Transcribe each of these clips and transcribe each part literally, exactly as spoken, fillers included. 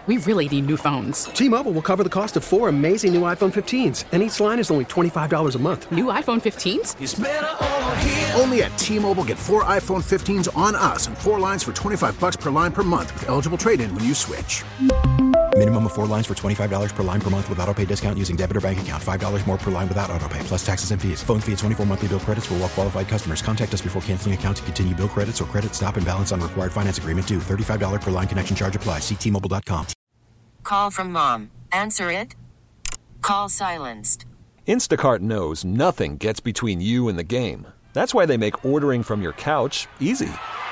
We really need new phones. T-Mobile will cover the cost of four amazing new iPhone fifteens, and each line is only twenty-five dollars a month. New iPhone fifteens? It's better over here. Only at T-Mobile, get four iPhone fifteens on us and four lines for twenty-five dollars per line per month with eligible trade-in when you switch. Minimum of four lines for twenty-five dollars per line per month with autopay discount using debit or bank account. five dollars more per line without autopay, plus taxes and fees. Phone fee at twenty-four monthly bill credits for well-qualified customers. Contact us before canceling account to continue bill credits or credit stop and balance on required finance agreement due. thirty-five dollars per line connection charge applies. See T Mobile dot com. Call from mom. Answer it. Call silenced. Instacart knows nothing gets between you and the game. That's why they make ordering from your couch easy.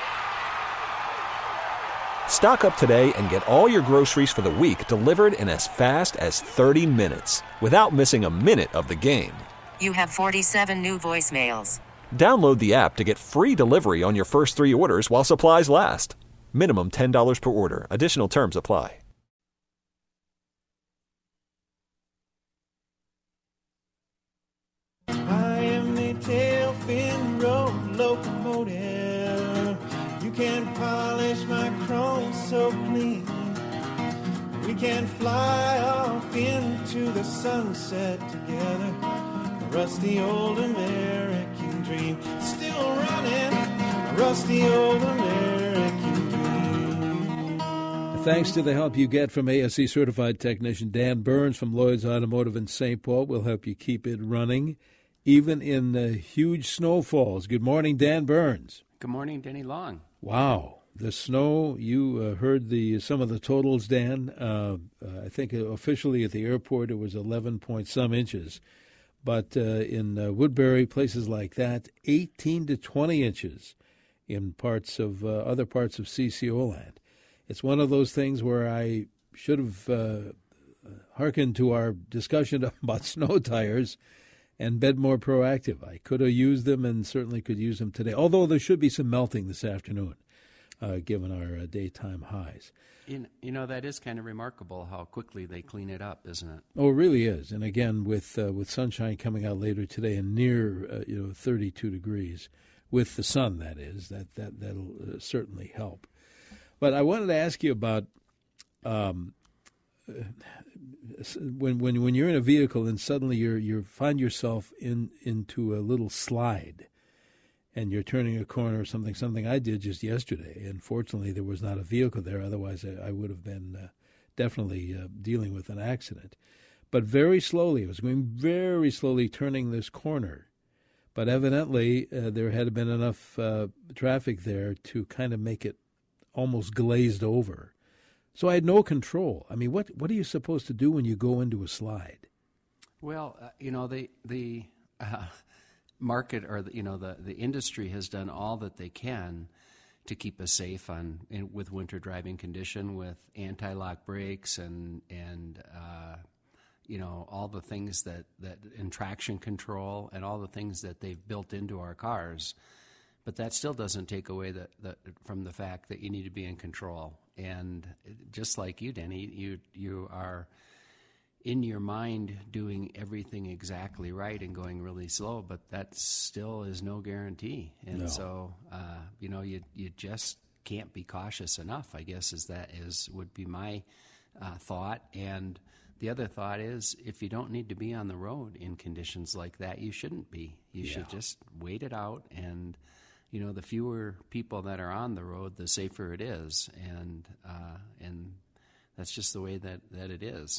Stock up today and get all your groceries for the week delivered in as fast as thirty minutes without missing a minute of the game. You have forty-seven new voicemails. Download the app to get free delivery on your first three orders while supplies last. Minimum ten dollars per order. Additional terms apply. I am the tail fin road locomotive. You can polish my chrome so clean. We can fly off into the sunset together. A rusty old American dream. Still running. A rusty old American dream. Thanks to the help you get from A S C certified technician Dan Burns from Lloyd's Automotive in Saint Paul, will help you keep it running, even in uh, huge snowfalls. Good morning, Dan Burns. Good morning, Denny Long. Wow, the snow, you uh, heard the some of the totals, Dan. Uh, uh, I think officially at the airport it was eleven point some inches. But uh, in uh, Woodbury, places like that, eighteen to twenty inches in parts of uh, other parts of C C O land. It's one of those things where I should have uh, hearkened to our discussion about snow tires and been more proactive. I could have used them and certainly could use them today, although there should be some melting this afternoon, uh, given our uh, daytime highs. You, you know, that is kind of remarkable how quickly they clean it up, isn't it? Oh, it really is. And again, with uh, with sunshine coming out later today and near uh, you know thirty-two degrees, with the sun, that is, that, that, that'll uh, certainly help. But I wanted to ask you about um, when when when you're in a vehicle and suddenly you you find yourself in into a little slide, and you're turning a corner or something. Something I did just yesterday, and fortunately there was not a vehicle there. Otherwise, I, I would have been uh, definitely uh, dealing with an accident. But very slowly, I was going very slowly turning this corner. But evidently, uh, there had been enough uh, traffic there to kind of make it almost glazed over. So I had no control. I mean, what what are you supposed to do when you go into a slide? Well, uh, you know, the the uh, market or the, you know the, the industry has done all that they can to keep us safe on in, with winter driving condition, with anti-lock brakes and and uh, you know all the things that that in traction control and all the things that they've built into our cars. But that still doesn't take away the, the, from the fact that you need to be in control. And just like you, Denny, you you are in your mind doing everything exactly right and going really slow, but that still is no guarantee. And no. so, uh, you know, you you just can't be cautious enough, I guess, is that is would be my uh, thought. And the other thought is, if you don't need to be on the road in conditions like that, you shouldn't be. You yeah. should just wait it out. And you know, the fewer people that are on the road, the safer it is, and uh, and that's just the way that, that it is.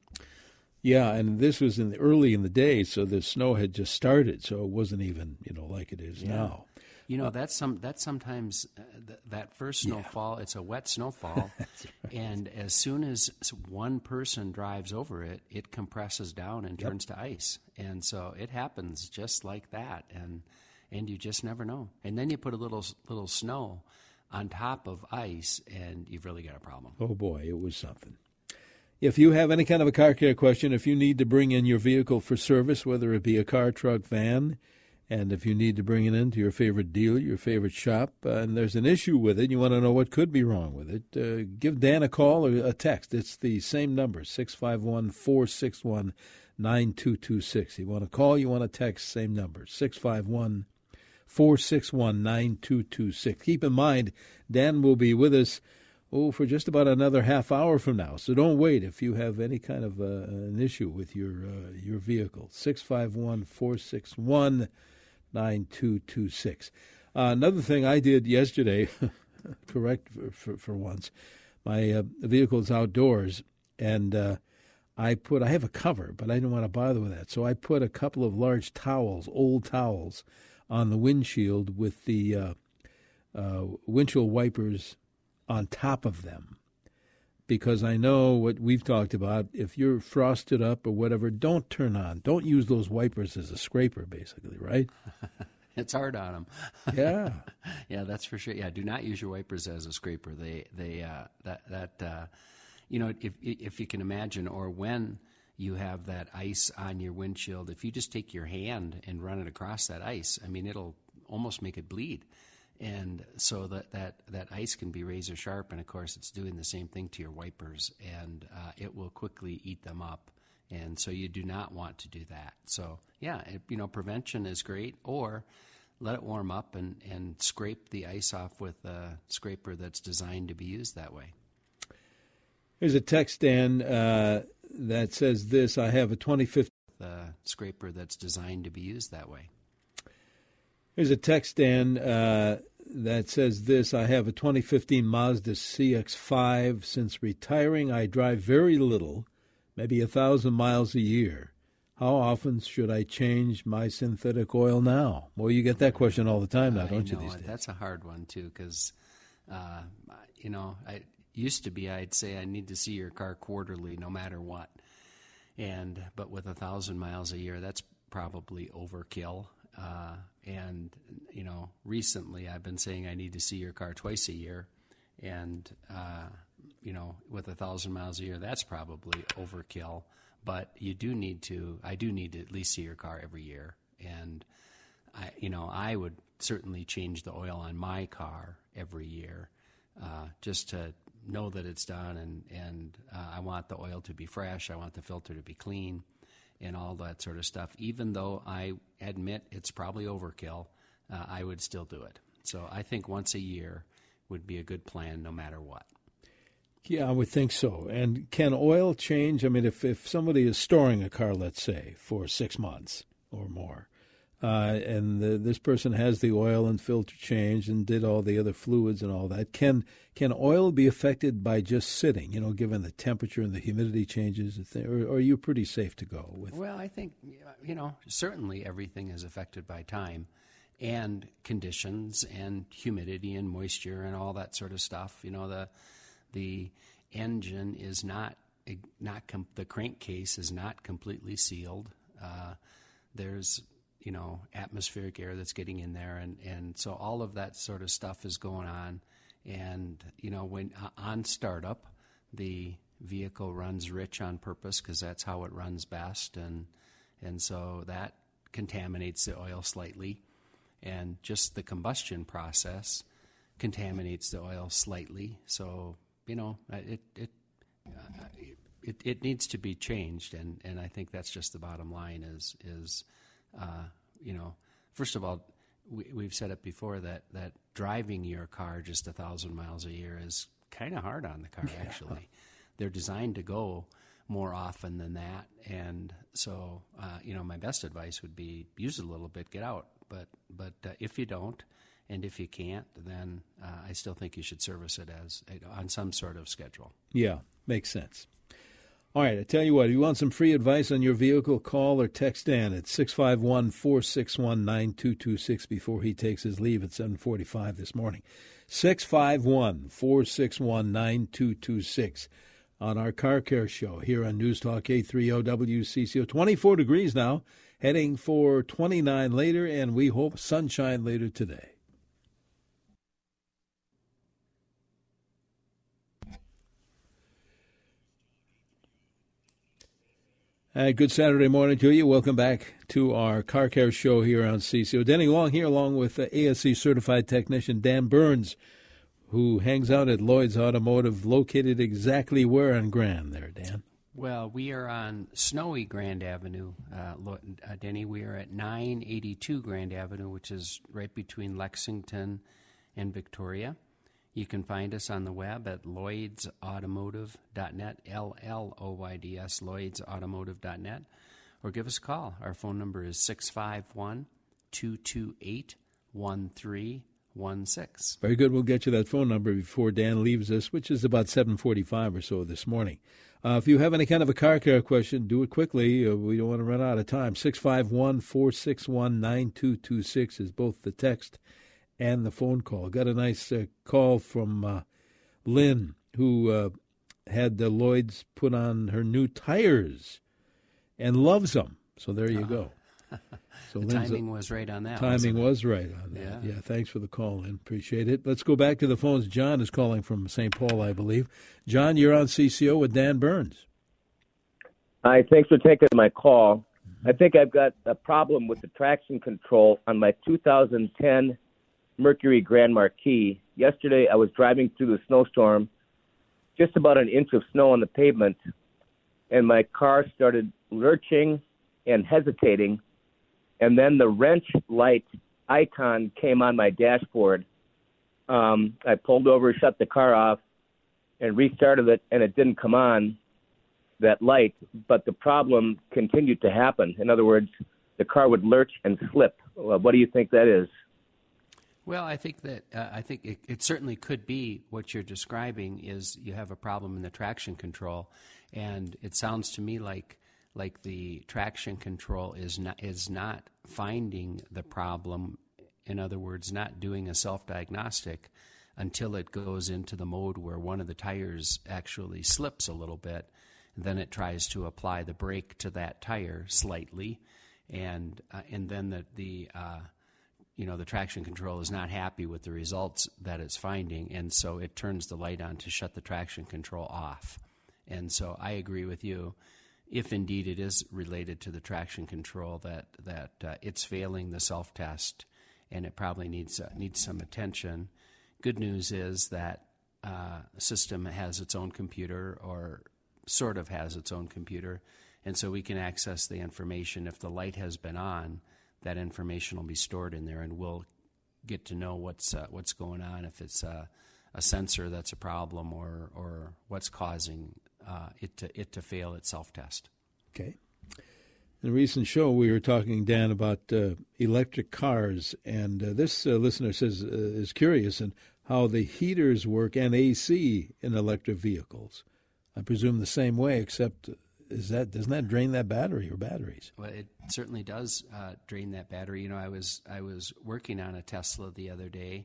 Yeah, and this was in the, early in the day, so the snow had just started, so it wasn't even you know like it is yeah. now. You know, that's some that's sometimes uh, th- that first snowfall. Yeah. It's a wet snowfall, right. And as soon as one person drives over it, it compresses down and yep. turns to ice, and so it happens just like that, and. And you just never know. And then you put a little little snow on top of ice, and you've really got a problem. Oh, boy, it was something. If you have any kind of a car care question, if you need to bring in your vehicle for service, whether it be a car, truck, van, and if you need to bring it into your favorite dealer, your favorite shop, uh, and there's an issue with it, you want to know what could be wrong with it, uh, give Dan a call or a text. It's the same number, six five one, four six one, nine two two six. You want to call, you want to text, same number, six five one, four six one, nine two two six. Keep in mind, Dan will be with us oh, for just about another half hour from now. So don't wait if you have any kind of uh, an issue with your uh, your vehicle. six five one, four six one, nine two two six. Uh, another thing I did yesterday, correct for, for, for once, my uh, vehicle is outdoors, and uh, I put, I have a cover, but I didn't want to bother with that. So I put a couple of large towels, old towels, on the windshield with the uh, uh, windshield wipers on top of them. Because I know what we've talked about, if you're frosted up or whatever, don't turn on. Don't use those wipers as a scraper, basically, right? It's hard on them. Yeah. Yeah, that's for sure. Yeah, do not use your wipers as a scraper. They, they, uh, that, that, uh, you know, if if you can imagine, or when you have that ice on your windshield, if you just take your hand and run it across that ice, I mean, it'll almost make it bleed. And so that, that, that ice can be razor sharp, and of course it's doing the same thing to your wipers, and uh, it will quickly eat them up. And so you do not want to do that. So, yeah, it, you know, prevention is great, or let it warm up and, and scrape the ice off with a scraper that's designed to be used that way. Here's a text, Dan, uh, that says this: I have a twenty fifteen The scraper that's designed to be used that way. Here's a text, Dan, uh, that says this: I have a twenty fifteen Mazda C X five. Since retiring, I drive very little, maybe a thousand miles a year. How often should I change my synthetic oil now? Well, you get that question all the time now, don't I you, know, these days? That's a hard one, too, because, uh, you know, I used to be I'd say I need to see your car quarterly no matter what. And but with a thousand miles a year, that's probably overkill. Uh, and, you know, recently I've been saying I need to see your car twice a year. And, uh, you know, with a thousand miles a year, that's probably overkill. But you do need to, I do need to at least see your car every year. And, I, you know, I would certainly change the oil on my car every year uh, just to know that it's done. And, and uh, I want the oil to be fresh. I want the filter to be clean and all that sort of stuff. Even though I admit it's probably overkill, uh, I would still do it. So I think once a year would be a good plan no matter what. Yeah, I would think so. And can oil change? I mean, if, if somebody is storing a car, let's say, for six months or more, uh, and the, this person has the oil and filter changed and did all the other fluids and all that, can can oil be affected by just sitting, you know, given the temperature and the humidity changes? Or, or are you pretty safe to go with? Well, I think, you know, certainly everything is affected by time and conditions and humidity and moisture and all that sort of stuff. You know, the the engine is not not com- the crankcase is not completely sealed. Uh, there's you know atmospheric air that's getting in there, and, and so all of that sort of stuff is going on. And you know when uh, on startup, the vehicle runs rich on purpose because that's how it runs best, and and so that contaminates the oil slightly, and just the combustion process contaminates the oil slightly. So you know, it it, uh, it it needs to be changed, and, and I think that's just the bottom line. Is is uh, you know, first of all, we, we've said it before that, that driving your car just a thousand miles a year is kind of hard on the car. Yeah. Actually, they're designed to go more often than that, and so uh, you know, my best advice would be use it a little bit, get out. But but uh, if you don't. And if you can't, then uh, I still think you should service it as on some sort of schedule. Yeah, makes sense. All right, I tell you what, if you want some free advice on your vehicle, call or text Dan at six five one, four six one, nine two two six before he takes his leave at seven forty-five this morning. six five one, four six one, nine two two six on our Car Care Show here on News Talk eight thirty W C C O. twenty-four degrees now, heading for twenty-nine later, and we hope sunshine later today. Uh, good Saturday morning to you. Welcome back to our Car Care Show here on C C O. Denny Long here along with uh, A S C certified technician Dan Burns, who hangs out at Lloyd's Automotive, located exactly where on Grand there, Dan? Well, we are on snowy Grand Avenue, uh, uh, Denny. We are at nine eighty-two Grand Avenue, which is right between Lexington and Victoria. You can find us on the web at lloyds automotive dot net, L L O Y D S, lloyds automotive dot net, or give us a call. Our phone number is six five one, two two eight, one three one six. Very good. We'll get you that phone number before Dan leaves us, which is about seven forty-five or so this morning. Uh, if you have any kind of a car care question, do it quickly. Uh, we don't want to run out of time. six five one, four six one, nine two two six is both the text and the phone call. Got a nice uh, call from uh, Lynn, who uh, had the Lloyd's put on her new tires and loves them. So there you go. So the Lynn's timing a, was right on that. Timing was right on that. Yeah. yeah, thanks for the call, Lynn. Appreciate it. Let's go back to the phones. John is calling from Saint Paul, I believe. John, you're on C C O with Dan Burns. Hi, thanks for taking my call. I think I've got a problem with the traction control on my two thousand ten Mercury Grand Marquis. Yesterday, I was driving through the snowstorm, just about an inch of snow on the pavement, and my car started lurching and hesitating, and then the wrench light icon came on my dashboard. Um, I pulled over, shut the car off, and restarted it, and it didn't come on, that light, but the problem continued to happen. In other words, the car would lurch and slip. Well, what do you think that is? Well, I think that uh, I think it, it certainly could be what you're describing is you have a problem in the traction control, and it sounds to me like like the traction control is not is not finding the problem. In other words, not doing a self-diagnostic until it goes into the mode where one of the tires actually slips a little bit. Then it tries to apply the brake to that tire slightly, and uh, and then the the uh, you know the traction control is not happy with the results that it's finding, and so it turns the light on to shut the traction control off. And so I agree with you, if indeed it is related to the traction control, that that uh, it's failing the self-test, and it probably needs uh, needs some attention. Good news is that uh, the system has its own computer, or sort of has its own computer, and so we can access the information. If the light has been on, that information will be stored in there, and we'll get to know what's uh, what's going on, if it's uh, a sensor that's a problem, or or what's causing uh, it to it to fail its self-test. Okay. In a recent show, we were talking, Dan, about uh, electric cars, and uh, this uh, listener says uh, is curious in how the heaters work and A C in electric vehicles. I presume the same way, except is that doesn't that drain that battery or batteries? Well, it certainly does uh, drain that battery. You know, I was I was working on a Tesla the other day,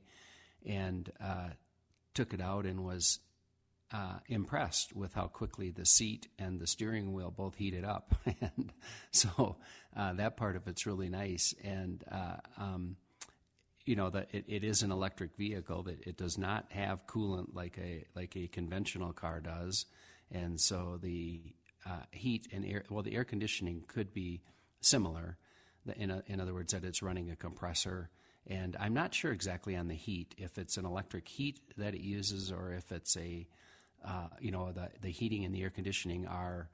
and uh, took it out and was uh, impressed with how quickly the seat and the steering wheel both heated up, and so uh, that part of it's really nice. And uh, um, you know, that it, it is an electric vehicle, that it does not have coolant like a like a conventional car does. And so the uh, heat and air, well, the air conditioning could be similar. In, a, in other words, that it's running a compressor. And I'm not sure exactly on the heat, if it's an electric heat that it uses, or if it's a, uh, you know, the, the heating and the air conditioning are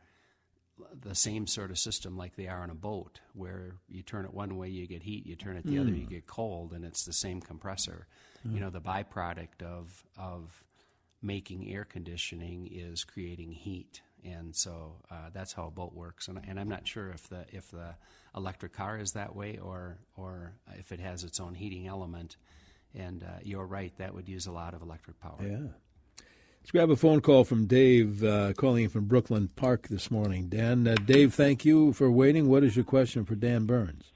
the same sort of system like they are on a boat, where you turn it one way, you get heat, you turn it the mm. other, you get cold, and it's the same compressor. Mm. You know, the byproduct of of making air conditioning is creating heat, and so uh, that's how a boat works. And, and I'm not sure if the if the electric car is that way, or or if it has its own heating element. And uh, you're right, that would use a lot of electric power. Yeah. Let's grab a phone call from Dave, uh, calling in from Brooklyn Park this morning. Dan, uh, Dave, thank you for waiting. What is your question for Dan Burns?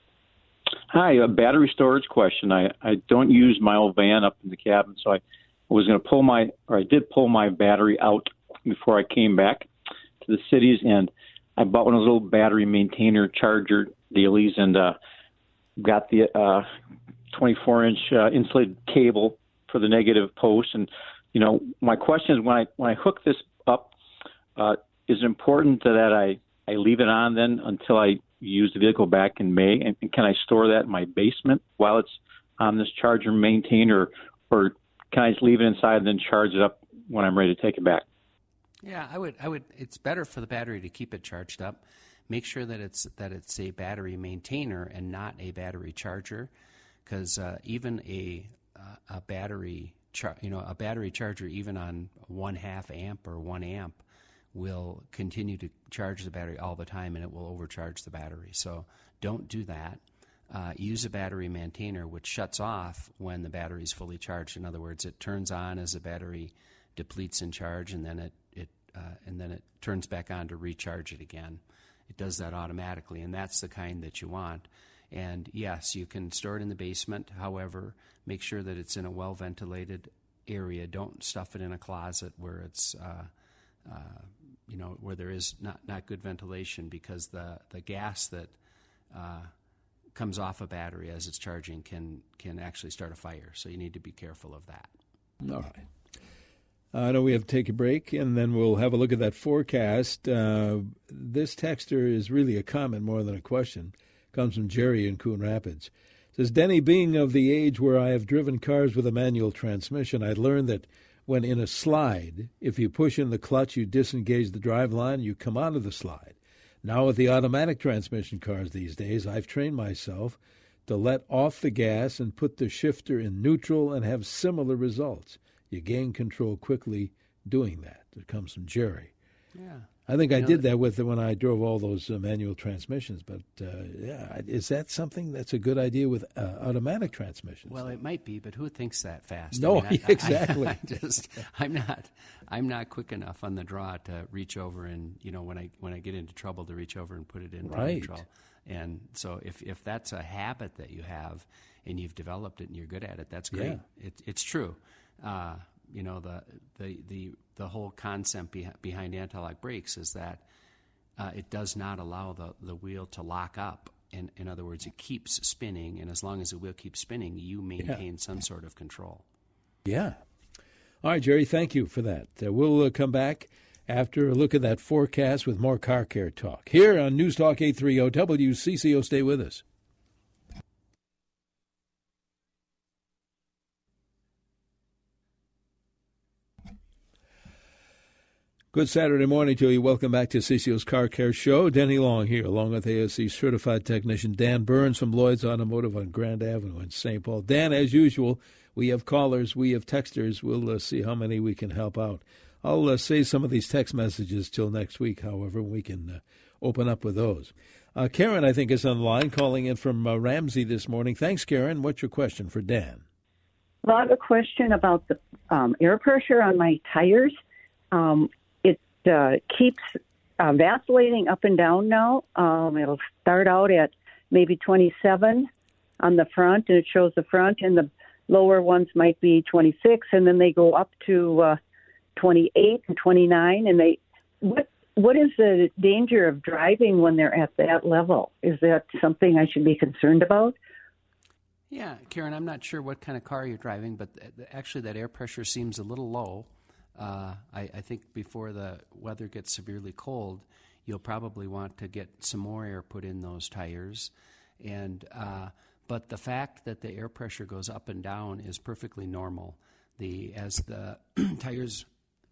Hi, a battery storage question. I, I don't use my old van up in the cabin, so I was going to pull my, or I did pull my battery out before I came back to the cities, and I bought one of those little battery maintainer charger dealies, and uh, got the uh, twenty-four inch uh, insulated cable for the negative post. And you know, my question is, when I when I hook this up, uh, is it important that I, I leave it on then until I use the vehicle back in May, and, and can I store that in my basement while it's on this charger maintainer, or, or can I just leave it inside and then charge it up when I'm ready to take it back? Yeah, I would. I would. It's better for the battery to keep it charged up. Make sure that it's that it's a battery maintainer and not a battery charger, because uh, even a uh, a battery char- you know, a battery charger, even on one half amp or one amp, will continue to charge the battery all the time, and it will overcharge the battery. So don't do that. Uh, use a battery maintainer, which shuts off when the battery is fully charged. In other words, it turns on as the battery depletes in charge, and then it, it uh, and then it turns back on to recharge it again. It does that automatically, and that's the kind that you want. And yes, you can store it in the basement. However, make sure that it's in a well-ventilated area. Don't stuff it in a closet where it's uh, uh, you know, where there is not, not good ventilation, because the, the gas that uh, comes off a battery as it's charging can can actually start a fire. So you need to be careful of that. All right. I know we have to take a break, and then we'll have a look at that forecast. Uh, this texter is really a comment more than a question. Comes from Jerry in Coon Rapids. It says, Denny, being of the age where I have driven cars with a manual transmission, I learned that when in a slide, if you push in the clutch, you disengage the driveline, you come out of the slide. Now with the automatic transmission cars these days, I've trained myself to let off the gas and put the shifter in neutral and have similar results. You gain control quickly doing that. It comes from Jerry. Yeah. I think you I know, did that with when I drove all those uh, manual transmissions. But, uh, yeah, is that something that's a good idea with uh, automatic transmissions? Well, it might be, but who thinks that fast? No, I mean, I, exactly. I, I just, I'm not, I'm not quick enough on the draw to reach over and, you know, when I when I get into trouble, to reach over and put it in right. neutral. And so, if if that's a habit that you have and you've developed it and you're good at it, that's great. Yeah. It, it's true. Uh, you know, the the the the whole concept behind, behind anti-lock brakes is that uh, it does not allow the, the wheel to lock up. In, in other words, it keeps spinning, and as long as the wheel keeps spinning, you maintain yeah. some sort of control. Yeah. All right, Jerry, thank you for that. Uh, we'll uh, come back after a look at that forecast with more car care talk here on News Talk eight thirty W C C O. Stay with us. Good Saturday morning to you. Welcome back to C C O's Car Care Show. Denny Long here, along with A S C certified technician Dan Burns from Lloyd's Automotive on Grand Avenue in Saint Paul. Dan, as usual, we have callers, we have texters. We'll uh, see how many we can help out. I'll uh, save some of these text messages till next week, however, we can uh, open up with those. Uh, Karen, I think, is on the line, calling in from uh, Ramsey this morning. Thanks, Karen. What's your question for Dan? Well, I have a question about the um, air pressure on my tires. Um Uh, keeps uh, vacillating up and down now. Um, it'll start out at maybe twenty-seven on the front, and it shows the front, and the lower ones might be twenty-six, and then they go up to uh, twenty-eight and twenty-nine. And they, what what is the danger of driving when they're at that level? Is that something I should be concerned about? Yeah, Karen, I'm not sure what kind of car you're driving, but th- actually that air pressure seems a little low. Uh, I, I think before the weather gets severely cold, you'll probably want to get some more air put in those tires. And uh, but the fact that the air pressure goes up and down is perfectly normal. The as the tires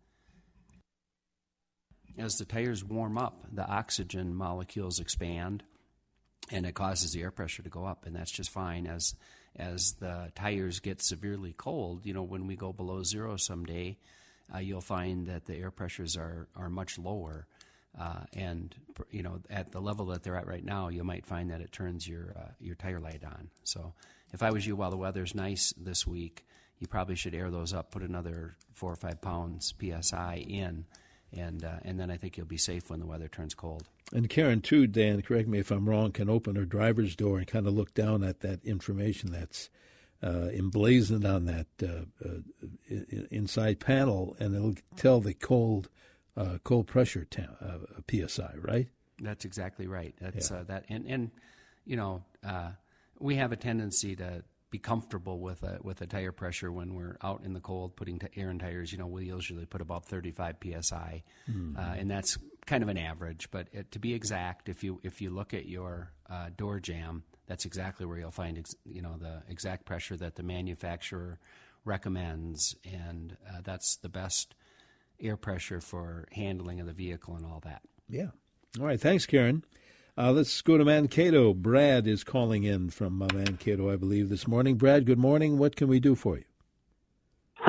as the tires warm up, the oxygen molecules expand, and it causes the air pressure to go up, and that's just fine. As as the tires get severely cold, you know, when we go below zero someday, Uh, you'll find that the air pressures are, are much lower. Uh, and, you know, at the level that they're at right now, you might find that it turns your uh, your tire light on. So if I was you, while the weather's nice this week, you probably should air those up, put another four or five pounds P S I in, and uh, and then I think you'll be safe when the weather turns cold. And Karen, too, Dan, correct me if I'm wrong, can open her driver's door and kind of look down at that information that's Uh, emblazoned on that uh, uh, inside panel, and it'll tell the cold uh, cold pressure ta- uh, P S I, right? That's exactly right. That's yeah. uh, that, and and you know uh, we have a tendency to be comfortable with a with a tire pressure when we're out in the cold putting t- air in tires. You know, we usually put about thirty-five P S I, mm-hmm. uh, and that's kind of an average. But it, to be exact, if you if you look at your uh, door jamb, that's exactly where you'll find, ex- you know, the exact pressure that the manufacturer recommends, and uh, that's the best air pressure for handling of the vehicle and all that. Yeah. All right. Thanks, Karen. Uh, let's go to Mankato. Brad is calling in from uh, Mankato, I believe, this morning. Brad, good morning. What can we do for you?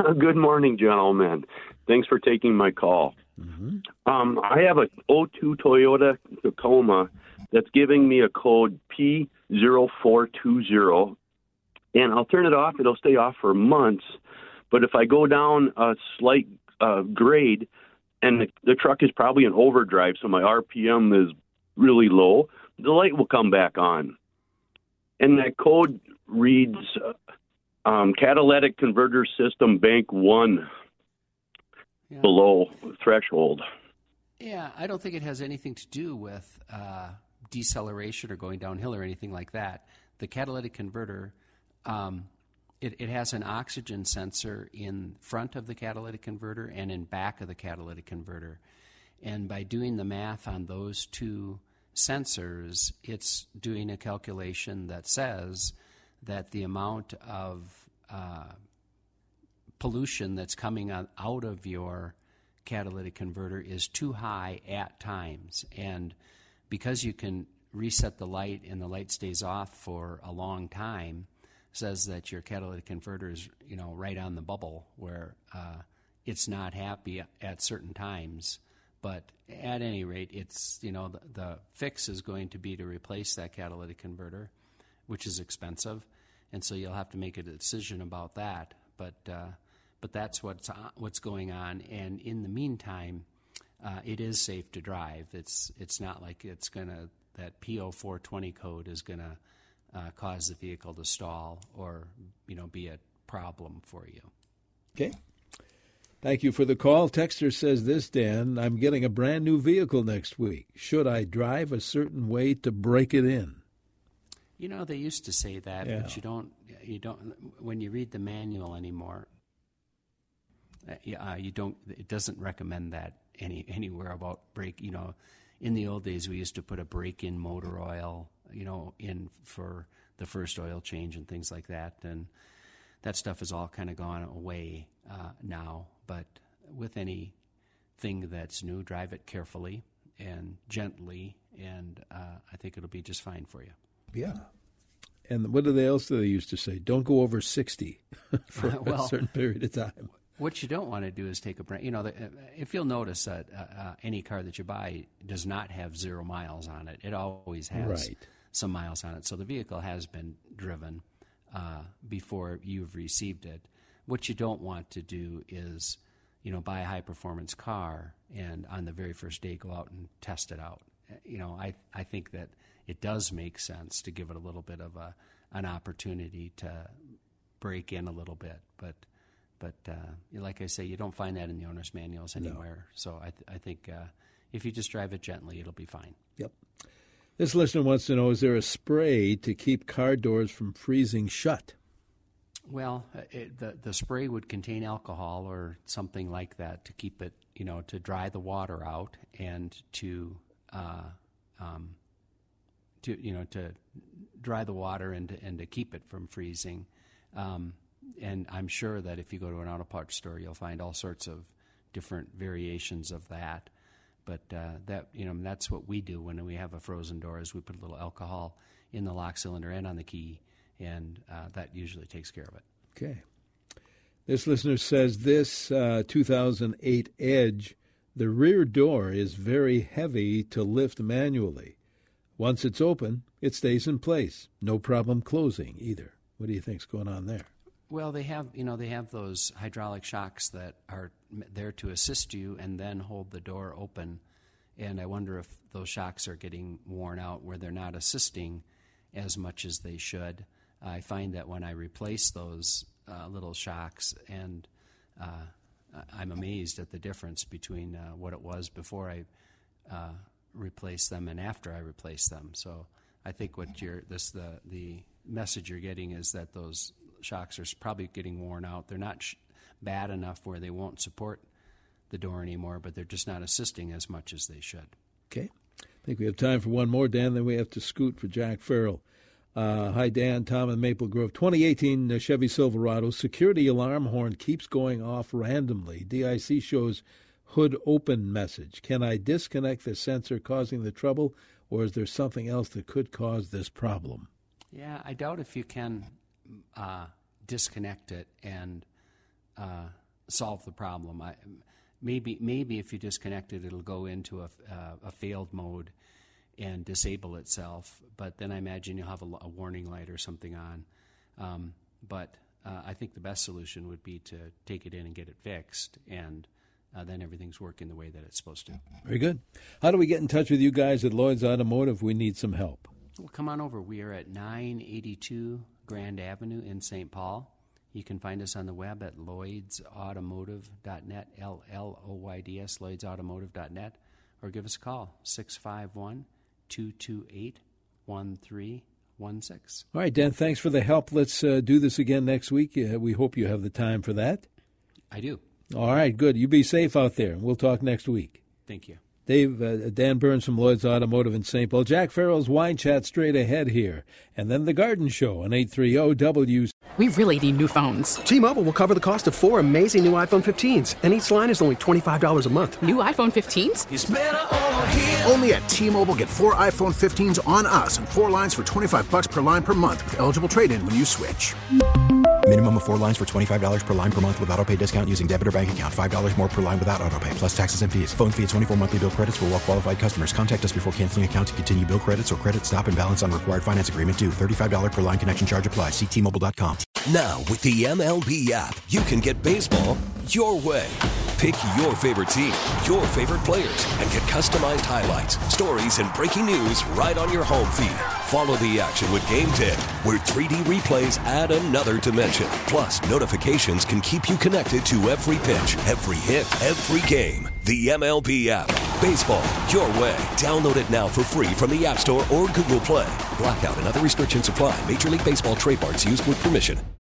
Good morning, gentlemen. Thanks for taking my call. Mm-hmm. Um, I have a oh two Toyota Tacoma that's giving me a code P zero four two zero, and I'll turn it off. It'll stay off for months, but if I go down a slight uh, grade, and the, the truck is probably in overdrive, so my R P M is really low, the light will come back on. And that code reads um, catalytic converter system bank one yeah. below threshold. Yeah, I don't think it has anything to do with uh, deceleration or going downhill or anything like that. The catalytic converter, um, it, it has an oxygen sensor in front of the catalytic converter and in back of the catalytic converter. And by doing the math on those two sensors, it's doing a calculation that says that the amount of uh, pollution that's coming on, out of your catalytic converter is too high at times. And because you can reset the light and the light stays off for a long time, says that your catalytic converter is, you know, right on the bubble where uh, it's not happy at certain times. But at any rate, it's, you know, the, the fix is going to be to replace that catalytic converter, which is expensive, and so you'll have to make a decision about that. But uh, but that's what's what's going on, and in the meantime, uh, it is safe to drive. It's it's not like it's gonna that P zero four twenty code is gonna uh, cause the vehicle to stall or, you know, be a problem for you. Okay. Thank you for the call. Texter says this, Dan, I'm getting a brand new vehicle next week. Should I drive a certain way to break it in? You know, they used to say that, yeah. but you don't, you don't, when you read the manual anymore, uh, yeah, you don't, it doesn't recommend that any anywhere about break, you know, in the old days we used to put a break-in motor oil, you know, in for the first oil change and things like that, and that stuff has all kind of gone away uh, now. But with anything that's new, drive it carefully and gently, and uh, I think it'll be just fine for you. Yeah. And what else do they used to say? Don't go over sixty for well, a certain period of time. What you don't want to do is take a brand, you know, the, if you'll notice that uh, uh, any car that you buy does not have zero miles on it. It always has right. some miles on it. So the vehicle has been driven uh, before you've received it. What you don't want to do is, you know, buy a high-performance car and on the very first day go out and test it out. You know, I I think that it does make sense to give it a little bit of a an opportunity to break in a little bit. But, but uh, like I say, you don't find that in the owner's manuals anywhere. No. So I, th- I think uh, if you just drive it gently, it'll be fine. Yep. This listener wants to know, is there a spray to keep car doors from freezing shut? Well, it, the the spray would contain alcohol or something like that to keep it, you know, to dry the water out and to, uh, um, to you know, to dry the water and to, and to keep it from freezing. Um, and I'm sure that if you go to an auto parts store, you'll find all sorts of different variations of that. But uh, that you know, that's what we do when we have a frozen door. Is we put a little alcohol in the lock cylinder and on the key. And uh, that usually takes care of it. Okay. This listener says this uh, two thousand eight Edge, the rear door is very heavy to lift manually. Once it's open, it stays in place. No problem closing either. What do you think's going on there? Well, they have, you know, they have those hydraulic shocks that are there to assist you and then hold the door open. And I wonder if those shocks are getting worn out where they're not assisting as much as they should. I find that when I replace those uh, little shocks, and uh, I'm amazed at the difference between uh, what it was before I uh, replaced them and after I replaced them. So I think what you're this the the message you're getting is that those shocks are probably getting worn out. They're not sh- bad enough where they won't support the door anymore, but they're just not assisting as much as they should. Okay. I think we have time for one more, Dan, then we have to scoot for Jack Farrell. Uh, hi, Dan, Tom in Maple Grove. twenty eighteen uh, Chevy Silverado. Security alarm horn keeps going off randomly. D I C shows hood open message. Can I disconnect the sensor causing the trouble, or is there something else that could cause this problem? Yeah, I doubt if you can uh, disconnect it and uh, solve the problem. I, maybe maybe if you disconnect it, it'll go into a, uh, a failed mode and disable itself. But then I imagine you'll have a, a warning light or something on. Um, but uh, I think the best solution would be to take it in and get it fixed, and uh, then everything's working the way that it's supposed to. Very good. How do we get in touch with you guys at Lloyd's Automotive? We need some help. Well, come on over. We are at nine eighty-two Grand Avenue in Saint Paul. You can find us on the web at lloyds automotive dot net, L L O Y D S, lloyds automotive dot net, or give us a call, six five one, two two eight, one three one six. All right, Dan, thanks for the help. Let's uh, do this again next week. Uh, we hope you have the time for that. I do. All right, good. You be safe out there. We'll talk next week. Thank you. Dave, uh, Dan Burns from Lloyd's Automotive in Saint Paul. Jack Farrell's Wine Chat straight ahead here. And then The Garden Show on eight thirty W. We really need new phones. T-Mobile will cover the cost of four amazing new iPhone fifteens, and each line is only twenty-five dollars a month. New iPhone fifteens? It's better over here. Only at T-Mobile, get four iPhone fifteens on us and four lines for twenty-five bucks per line per month with eligible trade-in when you switch. Minimum of four lines for twenty-five dollars per line per month with autopay discount using debit or bank account. five dollars more per line without autopay, plus taxes and fees. Phone fee at twenty-four monthly bill credits for well-qualified customers. Contact us before canceling account to continue bill credits or credit stop and balance on required finance agreement due. thirty-five dollars per line connection charge applies. See T Mobile dot com. Now, with the M L B app, you can get baseball your way. Pick your favorite team, your favorite players, and get customized highlights, stories, and breaking news right on your home feed. Follow the action with Game ten, where three D replays add another dimension. Plus, notifications can keep you connected to every pitch, every hit, every game. The M L B app. Baseball your way. Download it now for free from the App Store or Google Play. Blackout and other restrictions apply. Major League Baseball trademarks used with permission.